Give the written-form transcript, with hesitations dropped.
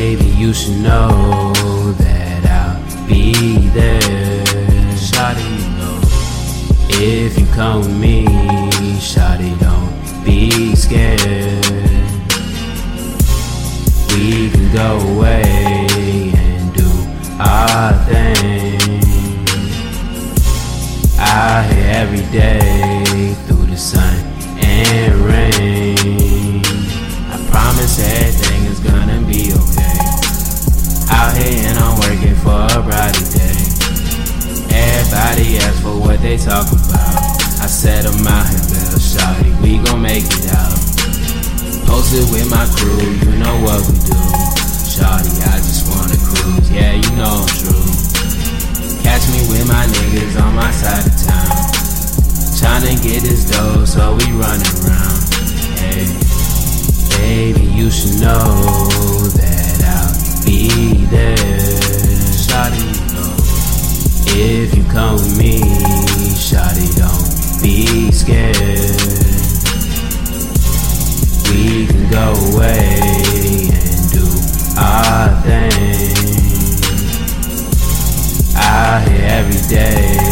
Baby, you should know that I'll be there. Shawty, you know, if you come with me, shawty, don't be scared. We can go away and do our thing out here every day through the sun and rain. I promise everything is gonna be okay. Out here and I'm working for a brighter day. Everybody asks for what they talk about. I said I'm out here, little shawty, we gon' make it out. Posted with my crew, you know what we do. Shawty, I just wanna cruise, yeah, you know I'm true. Catch me with my niggas on my side of town, tryna get this dough, so we running around. Hey, baby, you should know that I'll be there. Shawty, you know, if you come with me, shawty, don't be scared. We can go away and do our thing out here every day